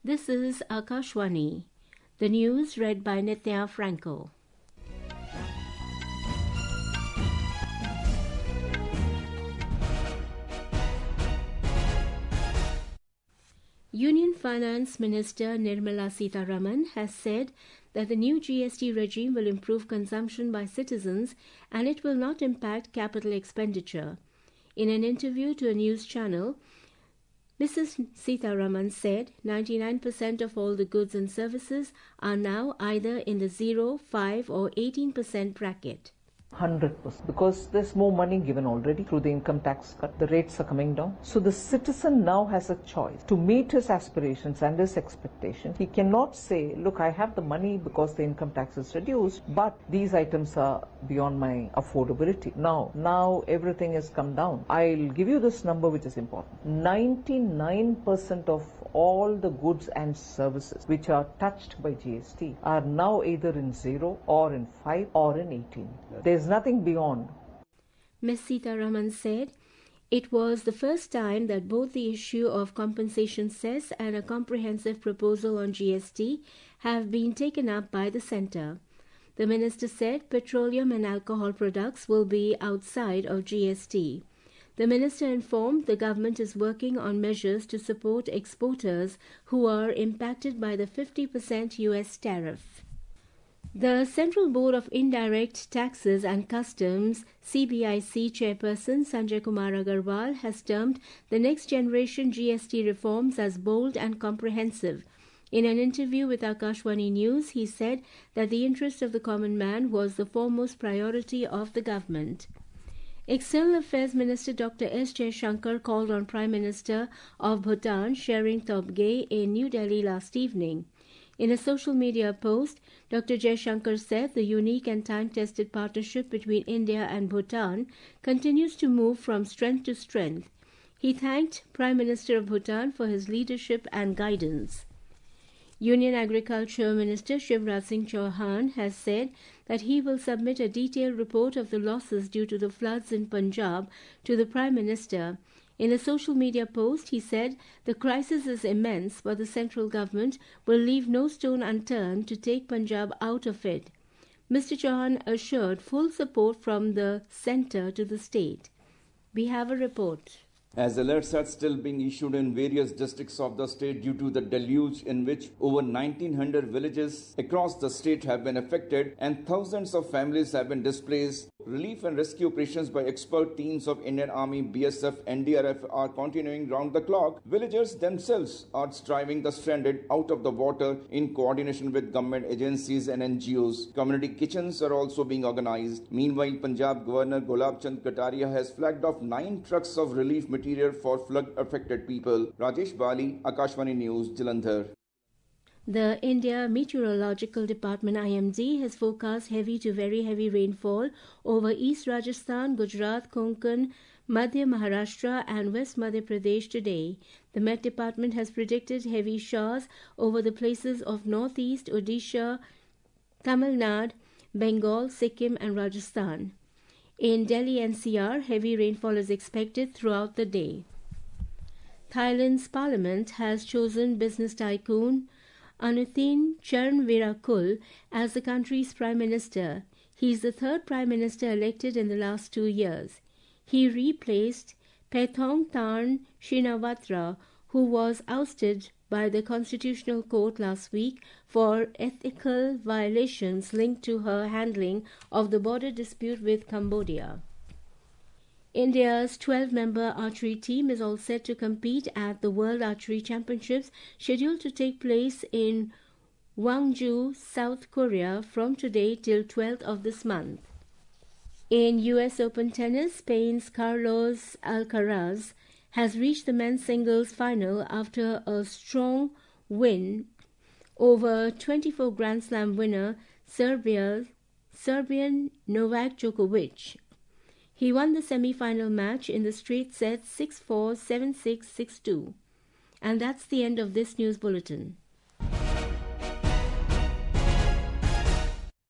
This is Akashwani. The news read by Nithya Franco. Union Finance Minister Nirmala Sitharaman has said that the new GST regime will improve consumption by citizens and it will not impact capital expenditure. In an interview to a news channel, Mrs. Sitharaman said 99% of all the goods and services are now either in the 0, 5 or 18% bracket. 100%, because there's more money given already through the income tax cut. The rates are coming down. So the citizen now has a choice to meet his aspirations and his expectations. He cannot say, look, I have the money because the income tax is reduced, but these items are beyond my affordability. Now everything has come down. I'll give you this number which is important. 99% of all the goods and services which are touched by GST are now either in 0 or in 5 or in 18. There's nothing beyond. Ms. Sitharaman said it was the first time that both the issue of compensation cess and a comprehensive proposal on GST have been taken up by the centre. The minister said petroleum and alcohol products will be outside of GST. The minister informed the government is working on measures to support exporters who are impacted by the 50% US tariff. The Central Board of Indirect Taxes and Customs CBIC chairperson Sanjay Kumar Agarwal has termed the next generation GST reforms as bold and comprehensive. In an interview with Akashwani News, he said that the interest of the common man was the foremost priority of the government. External Affairs Minister Dr. S. Jaishankar called on Prime Minister of Bhutan, Tshering Tobgay, in New Delhi last evening. In a social media post, Dr. Jaishankar said the unique and time-tested partnership between India and Bhutan continues to move from strength to strength. He thanked Prime Minister of Bhutan for his leadership and guidance. Union Agriculture Minister Shivraj Singh Chauhan has said that he will submit a detailed report of the losses due to the floods in Punjab to the Prime Minister. In a social media post, he said the crisis is immense, but the central government will leave no stone unturned to take Punjab out of it. Mr. Chauhan assured full support from the centre to the state. We have a report. As alerts are still being issued in various districts of the state due to the deluge in which over 1900 villages across the state have been affected and thousands of families have been displaced, relief and rescue operations by expert teams of Indian Army, BSF, NDRF are continuing round the clock. Villagers themselves are driving the stranded out of the water in coordination with government agencies and NGOs. Community kitchens are also being organized. Meanwhile, Punjab Governor Gulab Chand Kataria has flagged off 9 trucks of relief material for flood-affected people. Rajesh Bali, Akashwani News, Jalandhar. The India Meteorological Department IMD has forecast heavy to very heavy rainfall over East Rajasthan, Gujarat, Konkan, Madhya Maharashtra and West Madhya Pradesh today. The Met Department has predicted heavy showers over the places of Northeast, Odisha, Tamil Nadu, Bengal, Sikkim and Rajasthan. In Delhi NCR, heavy rainfall is expected throughout the day. Thailand's parliament has chosen business tycoon Anuthin Charnvirakul as the country's prime minister. He is the third prime minister elected in the last 2 years. He replaced Paetongtarn Shinawatra, who was ousted by the Constitutional Court last week for ethical violations linked to her handling of the border dispute with Cambodia. India's 12-member archery team is all set to compete at the World Archery Championships scheduled to take place in Gwangju, South Korea from today till 12th of this month. In US Open tennis, Spain's Carlos Alcaraz has reached the men's singles final after a strong win over 24 Grand Slam winner Serbian Novak Djokovic. He won the semi-final match in the straight set 6-4, 7-6, 6-2. And that's the end of this news bulletin.